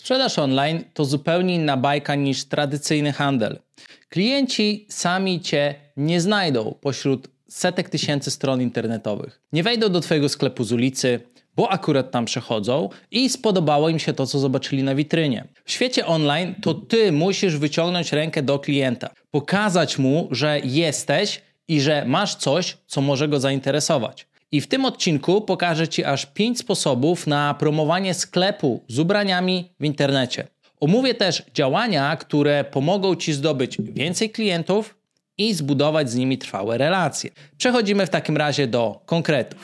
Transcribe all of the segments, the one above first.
Sprzedaż online to zupełnie inna bajka niż tradycyjny handel. Klienci sami Cię nie znajdą pośród setek tysięcy stron internetowych. Nie wejdą do Twojego sklepu z ulicy, bo akurat tam przechodzą i spodobało im się to, co zobaczyli na witrynie. W świecie online to Ty musisz wyciągnąć rękę do klienta, pokazać mu, że jesteś i że masz coś, co może go zainteresować. I w tym odcinku pokażę Ci aż 5 sposobów na promowanie sklepu z ubraniami w internecie. Omówię też działania, które pomogą Ci zdobyć więcej klientów i zbudować z nimi trwałe relacje. Przechodzimy w takim razie do konkretów.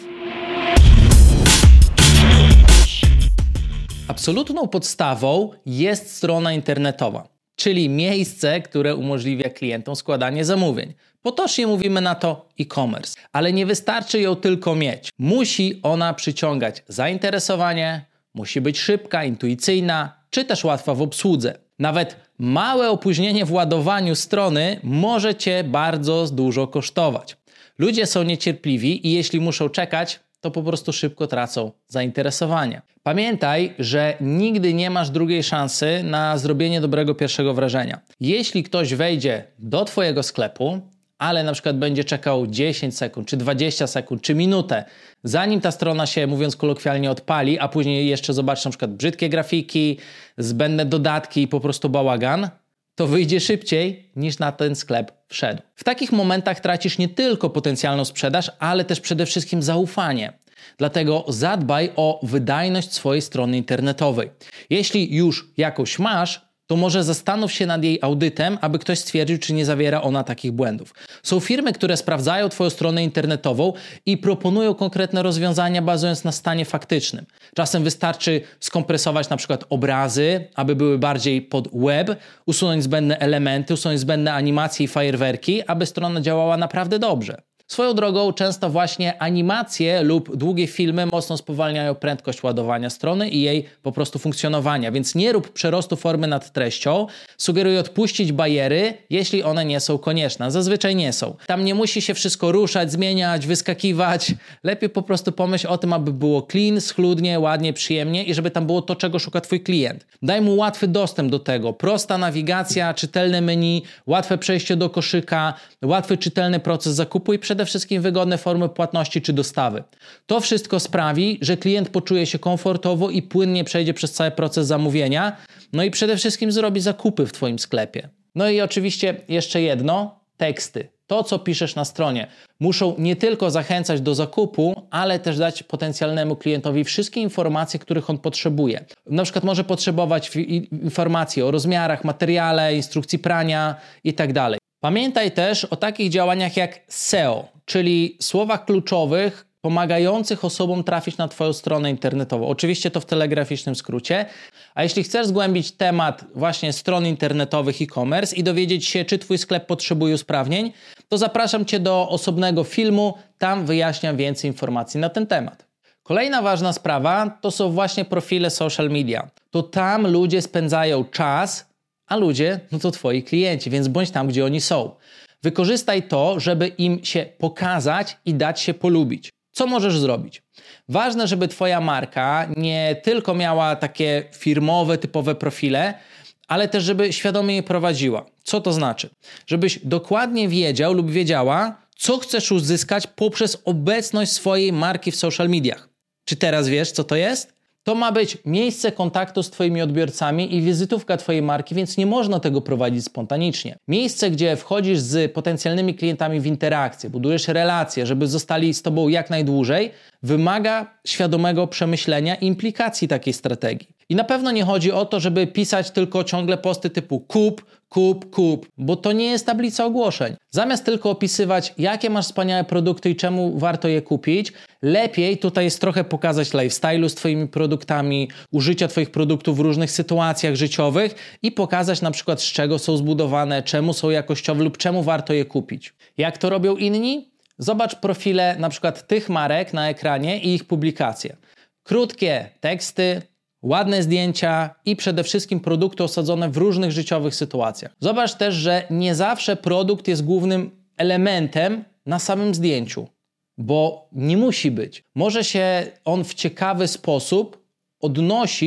Absolutną podstawą jest strona internetowa, czyli miejsce, które umożliwia klientom składanie zamówień. Potocznie mówimy na to e-commerce, ale nie wystarczy ją tylko mieć. Musi ona przyciągać zainteresowanie, musi być szybka, intuicyjna, czy też łatwa w obsłudze. Nawet małe opóźnienie w ładowaniu strony może Cię bardzo dużo kosztować. Ludzie są niecierpliwi i jeśli muszą czekać, to po prostu szybko tracą zainteresowanie. Pamiętaj, że nigdy nie masz drugiej szansy na zrobienie dobrego pierwszego wrażenia. Jeśli ktoś wejdzie do Twojego sklepu, ale na przykład będzie czekał 10 sekund, czy 20 sekund, czy minutę, zanim ta strona się, mówiąc kolokwialnie, odpali, a później jeszcze zobaczy na przykład brzydkie grafiki, zbędne dodatki i po prostu bałagan, to wyjdzie szybciej niż na ten sklep wszedł. W takich momentach tracisz nie tylko potencjalną sprzedaż, ale też przede wszystkim zaufanie. Dlatego zadbaj o wydajność swojej strony internetowej. Jeśli już jakąś masz, to może zastanów się nad jej audytem, aby ktoś stwierdził, czy nie zawiera ona takich błędów. Są firmy, które sprawdzają Twoją stronę internetową i proponują konkretne rozwiązania bazując na stanie faktycznym. Czasem wystarczy skompresować na przykład obrazy, aby były bardziej pod web, usunąć zbędne elementy, usunąć zbędne animacje i fajerwerki, aby strona działała naprawdę dobrze. Swoją drogą często właśnie animacje lub długie filmy mocno spowalniają prędkość ładowania strony i jej po prostu funkcjonowania, więc nie rób przerostu formy nad treścią. Sugeruję odpuścić bariery, jeśli one nie są konieczne. Zazwyczaj nie są. Tam nie musi się wszystko ruszać, zmieniać, wyskakiwać. Lepiej po prostu pomyśl o tym, aby było clean, schludnie, ładnie, przyjemnie i żeby tam było to, czego szuka Twój klient. Daj mu łatwy dostęp do tego. Prosta nawigacja, czytelne menu, łatwe przejście do koszyka, łatwy, czytelny proces zakupu i przede wszystkim wygodne formy płatności czy dostawy. To wszystko sprawi, że klient poczuje się komfortowo i płynnie przejdzie przez cały proces zamówienia, no i przede wszystkim zrobi zakupy w Twoim sklepie. No i oczywiście jeszcze jedno, teksty. To, co piszesz na stronie, muszą nie tylko zachęcać do zakupu, ale też dać potencjalnemu klientowi wszystkie informacje, których on potrzebuje. Na przykład może potrzebować informacji o rozmiarach, materiale, instrukcji prania itd. Pamiętaj też o takich działaniach jak SEO, czyli słowach kluczowych pomagających osobom trafić na Twoją stronę internetową. Oczywiście to w telegraficznym skrócie. A jeśli chcesz zgłębić temat właśnie stron internetowych e-commerce i dowiedzieć się, czy Twój sklep potrzebuje usprawnień, to zapraszam Cię do osobnego filmu. Tam wyjaśniam więcej informacji na ten temat. Kolejna ważna sprawa to są właśnie profile social media. To tam ludzie spędzają czas, a ludzie to Twoi klienci, więc bądź tam, gdzie oni są. Wykorzystaj to, żeby im się pokazać i dać się polubić. Co możesz zrobić? Ważne, żeby Twoja marka nie tylko miała takie firmowe, typowe profile, ale też, żeby świadomie je prowadziła. Co to znaczy? Żebyś dokładnie wiedział lub wiedziała, co chcesz uzyskać poprzez obecność swojej marki w social mediach. Czy teraz wiesz, co to jest? To ma być miejsce kontaktu z Twoimi odbiorcami i wizytówka Twojej marki, więc nie można tego prowadzić spontanicznie. Miejsce, gdzie wchodzisz z potencjalnymi klientami w interakcję, budujesz relacje, żeby zostali z Tobą jak najdłużej, wymaga świadomego przemyślenia i implikacji takiej strategii. I na pewno nie chodzi o to, żeby pisać tylko ciągle posty typu kup, kup, kup, bo to nie jest tablica ogłoszeń. Zamiast tylko opisywać, jakie masz wspaniałe produkty i czemu warto je kupić, lepiej tutaj jest trochę pokazać lifestyle'u z Twoimi produktami, użycia Twoich produktów w różnych sytuacjach życiowych i pokazać na przykład, z czego są zbudowane, czemu są jakościowe lub czemu warto je kupić. Jak to robią inni? Zobacz profile na przykład tych marek na ekranie i ich publikacje. Krótkie teksty, ładne zdjęcia i przede wszystkim produkty osadzone w różnych życiowych sytuacjach. Zobacz też, że nie zawsze produkt jest głównym elementem na samym zdjęciu, bo nie musi być. Może się on w ciekawy sposób odnosić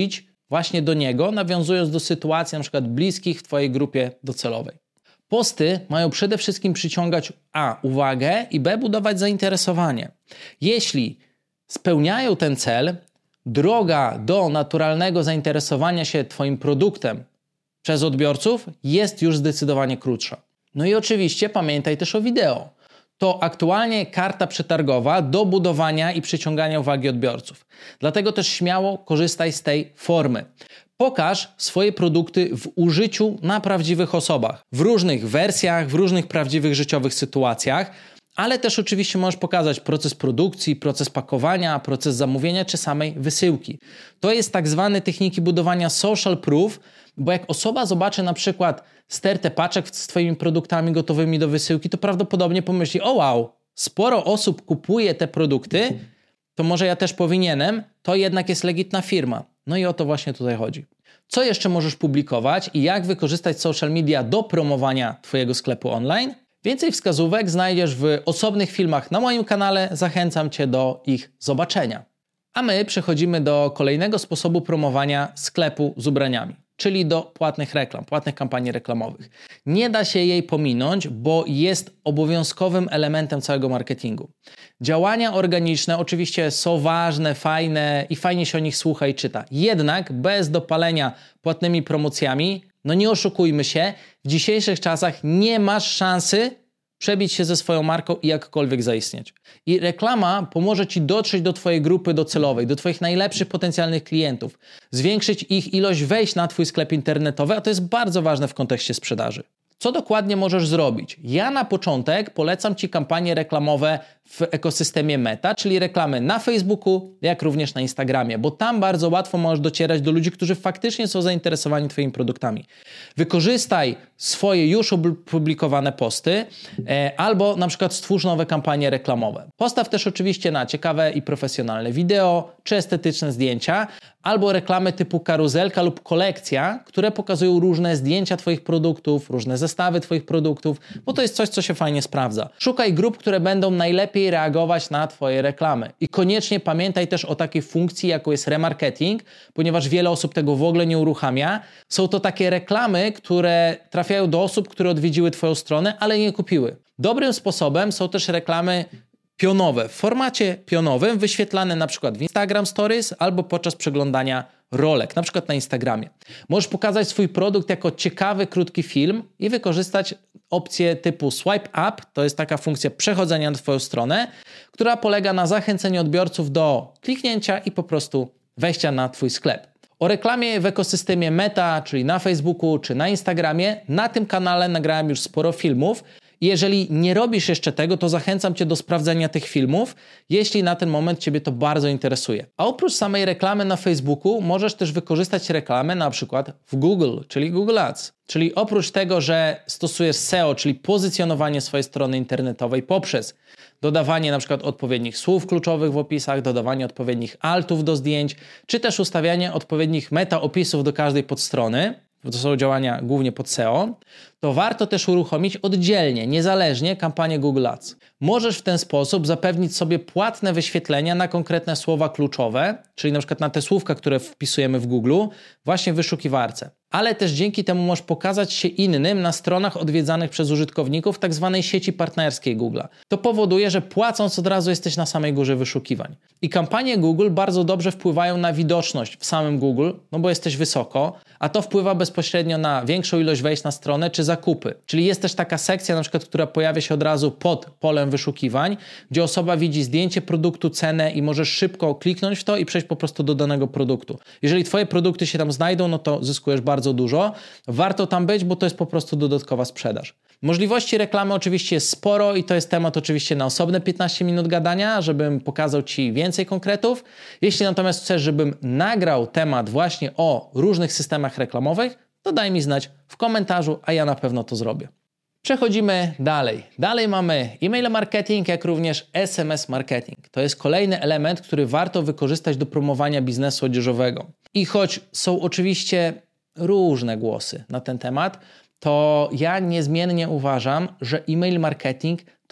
właśnie do niego, nawiązując do sytuacji na przykład bliskich w Twojej grupie docelowej. Posty mają przede wszystkim przyciągać a. uwagę i b. budować zainteresowanie. Jeśli spełniają ten cel, droga do naturalnego zainteresowania się Twoim produktem przez odbiorców jest już zdecydowanie krótsza. No i oczywiście pamiętaj też o wideo. To aktualnie karta przetargowa do budowania i przyciągania uwagi odbiorców. Dlatego też śmiało korzystaj z tej formy. Pokaż swoje produkty w użyciu na prawdziwych osobach, w różnych wersjach, w różnych prawdziwych życiowych sytuacjach, ale też oczywiście możesz pokazać proces produkcji, proces pakowania, proces zamówienia czy samej wysyłki. To jest tak zwane techniki budowania social proof, bo jak osoba zobaczy na przykład stertę paczek z Twoimi produktami gotowymi do wysyłki, to prawdopodobnie pomyśli, o wow, sporo osób kupuje te produkty, to może ja też powinienem, to jednak jest legitna firma. No i o to właśnie tutaj chodzi. Co jeszcze możesz publikować i jak wykorzystać social media do promowania Twojego sklepu online? Więcej wskazówek znajdziesz w osobnych filmach na moim kanale. Zachęcam Cię do ich zobaczenia. A my przechodzimy do kolejnego sposobu promowania sklepu z ubraniami, czyli do płatnych reklam, płatnych kampanii reklamowych. Nie da się jej pominąć, bo jest obowiązkowym elementem całego marketingu. Działania organiczne oczywiście są ważne, fajne i fajnie się o nich słucha i czyta. Jednak bez dopalenia płatnymi promocjami, no nie oszukujmy się, w dzisiejszych czasach nie masz szansy przebić się ze swoją marką i jakkolwiek zaistnieć. I reklama pomoże Ci dotrzeć do Twojej grupy docelowej, do Twoich najlepszych potencjalnych klientów, zwiększyć ich ilość wejść na Twój sklep internetowy, a to jest bardzo ważne w kontekście sprzedaży. Co dokładnie możesz zrobić? Ja na początek polecam Ci kampanie reklamowe w ekosystemie Meta, czyli reklamy na Facebooku, jak również na Instagramie, bo tam bardzo łatwo możesz docierać do ludzi, którzy faktycznie są zainteresowani Twoimi produktami. Wykorzystaj swoje już opublikowane posty albo na przykład stwórz nowe kampanie reklamowe. Postaw też oczywiście na ciekawe i profesjonalne wideo czy estetyczne zdjęcia, albo reklamy typu karuzelka lub kolekcja, które pokazują różne zdjęcia Twoich produktów, różne zestawy Twoich produktów, bo to jest coś, co się fajnie sprawdza. Szukaj grup, które będą najlepiej reagować na Twoje reklamy. I koniecznie pamiętaj też o takiej funkcji, jaką jest remarketing, ponieważ wiele osób tego w ogóle nie uruchamia. Są to takie reklamy, które trafiają do osób, które odwiedziły Twoją stronę, ale nie kupiły. Dobrym sposobem są też reklamy pionowe, w formacie pionowym, wyświetlane na przykład w Instagram Stories albo podczas przeglądania rolek, na przykład na Instagramie. Możesz pokazać swój produkt jako ciekawy, krótki film i wykorzystać opcję typu swipe up, to jest taka funkcja przechodzenia na Twoją stronę, która polega na zachęceniu odbiorców do kliknięcia i po prostu wejścia na Twój sklep. O reklamie w ekosystemie Meta, czyli na Facebooku czy na Instagramie, na tym kanale nagrałem już sporo filmów. Jeżeli nie robisz jeszcze tego, to zachęcam Cię do sprawdzenia tych filmów, jeśli na ten moment Ciebie to bardzo interesuje. A oprócz samej reklamy na Facebooku możesz też wykorzystać reklamę na przykład w Google, czyli Google Ads. Czyli oprócz tego, że stosujesz SEO, czyli pozycjonowanie swojej strony internetowej poprzez dodawanie na przykład odpowiednich słów kluczowych w opisach, dodawanie odpowiednich altów do zdjęć, czy też ustawianie odpowiednich meta opisów do każdej podstrony, to są działania głównie pod SEO, to warto też uruchomić oddzielnie, niezależnie kampanię Google Ads. Możesz w ten sposób zapewnić sobie płatne wyświetlenia na konkretne słowa kluczowe, czyli na przykład na te słówka, które wpisujemy w Google, właśnie w wyszukiwarce. Ale też dzięki temu możesz pokazać się innym na stronach odwiedzanych przez użytkowników tak zwanej sieci partnerskiej Google. To powoduje, że płacąc od razu jesteś na samej górze wyszukiwań. I kampanie Google bardzo dobrze wpływają na widoczność w samym Google, no bo jesteś wysoko, a to wpływa bezpośrednio na większą ilość wejść na stronę czy zakupy. Czyli jest też taka sekcja na przykład, która pojawia się od razu pod polem wyszukiwań, gdzie osoba widzi zdjęcie produktu, cenę i możesz szybko kliknąć w to i przejść po prostu do danego produktu. Jeżeli Twoje produkty się tam znajdą, no to zyskujesz bardzo dużo. Warto tam być, bo to jest po prostu dodatkowa sprzedaż. Możliwości reklamy oczywiście jest sporo i to jest temat oczywiście na osobne 15 minut gadania, żebym pokazał Ci więcej konkretów. Jeśli natomiast chcesz, żebym nagrał temat właśnie o różnych systemach reklamowych, to daj mi znać w komentarzu, a ja na pewno to zrobię. Przechodzimy dalej. Dalej mamy e-mail marketing, jak również SMS marketing. To jest kolejny element, który warto wykorzystać do promowania biznesu odzieżowego. I choć są oczywiście różne głosy na ten temat, to ja niezmiennie uważam, że e-mail marketing to jest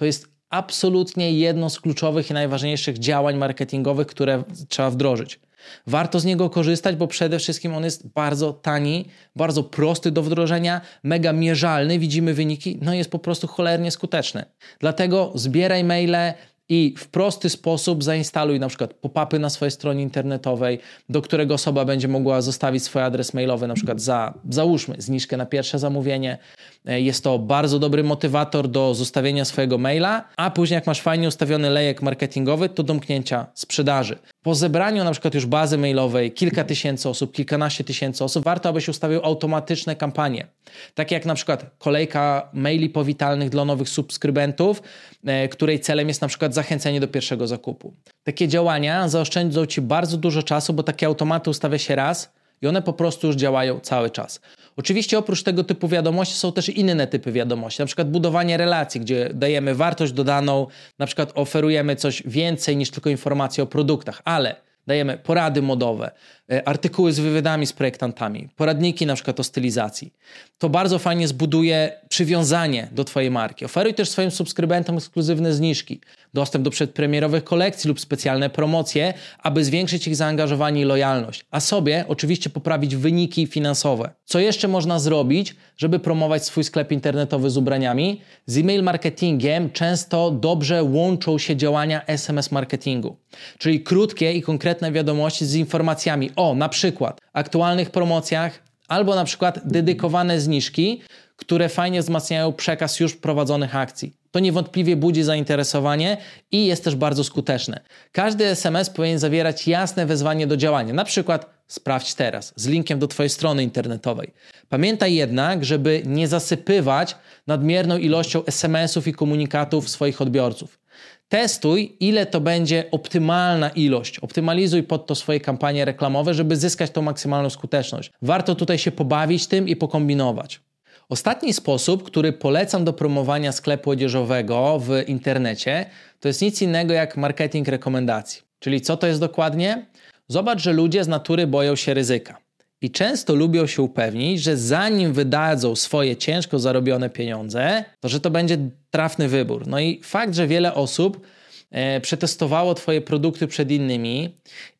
absolutnie jedno z kluczowych i najważniejszych działań marketingowych, które trzeba wdrożyć. Warto z niego korzystać, bo przede wszystkim on jest bardzo tani, bardzo prosty do wdrożenia, mega mierzalny, widzimy wyniki, no jest po prostu cholernie skuteczny. Dlatego zbieraj maile i w prosty sposób zainstaluj na przykład pop-upy na swojej stronie internetowej, do którego osoba będzie mogła zostawić swój adres mailowy, na przykład załóżmy zniżkę na pierwsze zamówienie. Jest to bardzo dobry motywator do zostawienia swojego maila, a później jak masz fajnie ustawiony lejek marketingowy, to domknięcia sprzedaży. Po zebraniu na przykład już bazy mailowej kilka tysięcy osób, kilkanaście tysięcy osób, warto abyś ustawił automatyczne kampanie. Takie jak na przykład kolejka maili powitalnych dla nowych subskrybentów, której celem jest na przykład zachęcenie do pierwszego zakupu. Takie działania zaoszczędzą Ci bardzo dużo czasu, bo takie automaty ustawia się raz i one po prostu już działają cały czas. Oczywiście oprócz tego typu wiadomości są też inne typy wiadomości, na przykład budowanie relacji, gdzie dajemy wartość dodaną, na przykład oferujemy coś więcej niż tylko informacje o produktach, ale dajemy porady modowe, artykuły z wywiadami z projektantami, poradniki na przykład o stylizacji. To bardzo fajnie zbuduje przywiązanie do Twojej marki. Oferuj też swoim subskrybentom ekskluzywne zniżki, dostęp do przedpremierowych kolekcji lub specjalne promocje, aby zwiększyć ich zaangażowanie i lojalność, a sobie oczywiście poprawić wyniki finansowe. Co jeszcze można zrobić, żeby promować swój sklep internetowy z ubraniami? Z e-mail marketingiem często dobrze łączą się działania SMS marketingu, czyli krótkie i konkretne wiadomości z informacjami o na przykład aktualnych promocjach albo na przykład dedykowane zniżki, które fajnie wzmacniają przekaz już prowadzonych akcji. To niewątpliwie budzi zainteresowanie i jest też bardzo skuteczne. Każdy SMS powinien zawierać jasne wezwanie do działania, na przykład sprawdź teraz, z linkiem do Twojej strony internetowej. Pamiętaj jednak, żeby nie zasypywać nadmierną ilością SMS-ów i komunikatów swoich odbiorców. Testuj, ile to będzie optymalna ilość. Optymalizuj pod to swoje kampanie reklamowe, żeby zyskać tą maksymalną skuteczność. Warto tutaj się pobawić tym i pokombinować. Ostatni sposób, który polecam do promowania sklepu odzieżowego w internecie, to jest nic innego jak marketing rekomendacji. Czyli co to jest dokładnie? Zobacz, że ludzie z natury boją się ryzyka. I często lubią się upewnić, że zanim wydadzą swoje ciężko zarobione pieniądze, to że to będzie trafny wybór. No i fakt, że wiele osób przetestowało Twoje produkty przed innymi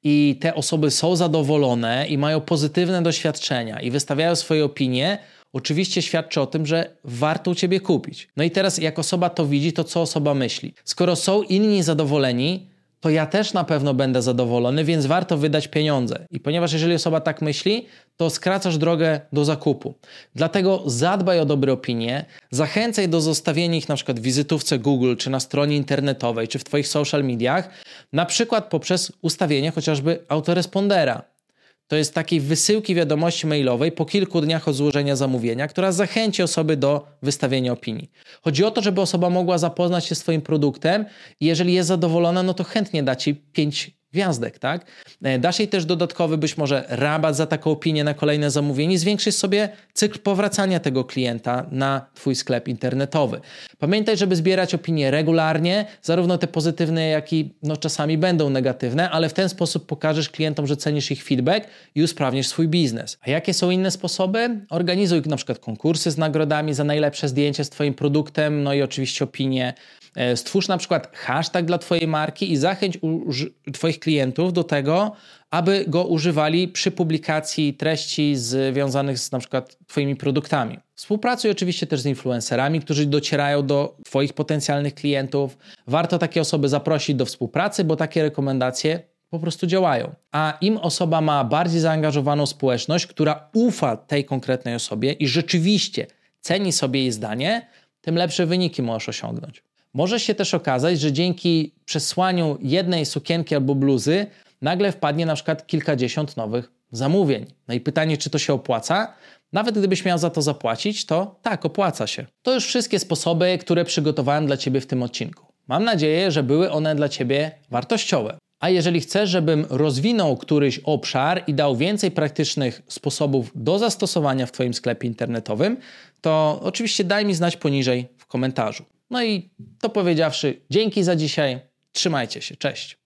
i te osoby są zadowolone i mają pozytywne doświadczenia i wystawiają swoje opinie, oczywiście świadczy o tym, że warto u Ciebie kupić. No i teraz jak osoba to widzi, to co osoba myśli? Skoro są inni zadowoleni, to ja też na pewno będę zadowolony, więc warto wydać pieniądze. I ponieważ jeżeli osoba tak myśli, to skracasz drogę do zakupu. Dlatego zadbaj o dobre opinie, zachęcaj do zostawienia ich na przykład w wizytówce Google, czy na stronie internetowej, czy w Twoich social mediach, na przykład poprzez ustawienie chociażby autorespondera. To jest takiej wysyłki wiadomości mailowej po kilku dniach od złożenia zamówienia, która zachęci osoby do wystawienia opinii. Chodzi o to, żeby osoba mogła zapoznać się z Twoim produktem i jeżeli jest zadowolona, no to chętnie da Ci 5 gwiazdek, tak? Dasz jej też dodatkowy być może rabat za taką opinię na kolejne zamówienie i zwiększysz sobie cykl powracania tego klienta na Twój sklep internetowy. Pamiętaj, żeby zbierać opinie regularnie, zarówno te pozytywne, jak i czasami będą negatywne, ale w ten sposób pokażesz klientom, że cenisz ich feedback i usprawnisz swój biznes. A jakie są inne sposoby? Organizuj na przykład konkursy z nagrodami za najlepsze zdjęcie z Twoim produktem, no i oczywiście opinie. Stwórz na przykład hashtag dla Twojej marki i zachęć Twoich klientów do tego, aby go używali przy publikacji treści związanych z na przykład Twoimi produktami. Współpracuj oczywiście też z influencerami, którzy docierają do Twoich potencjalnych klientów. Warto takie osoby zaprosić do współpracy, bo takie rekomendacje po prostu działają. A im osoba ma bardziej zaangażowaną społeczność, która ufa tej konkretnej osobie i rzeczywiście ceni sobie jej zdanie, tym lepsze wyniki możesz osiągnąć. Może się też okazać, że dzięki przesłaniu jednej sukienki albo bluzy nagle wpadnie na przykład kilkadziesiąt nowych zamówień. No i pytanie, czy to się opłaca? Nawet gdybyś miał za to zapłacić, to tak, opłaca się. To już wszystkie sposoby, które przygotowałem dla Ciebie w tym odcinku. Mam nadzieję, że były one dla Ciebie wartościowe. A jeżeli chcesz, żebym rozwinął któryś obszar i dał więcej praktycznych sposobów do zastosowania w Twoim sklepie internetowym, to oczywiście daj mi znać poniżej w komentarzu. No i to powiedziawszy, dzięki za dzisiaj, trzymajcie się, cześć.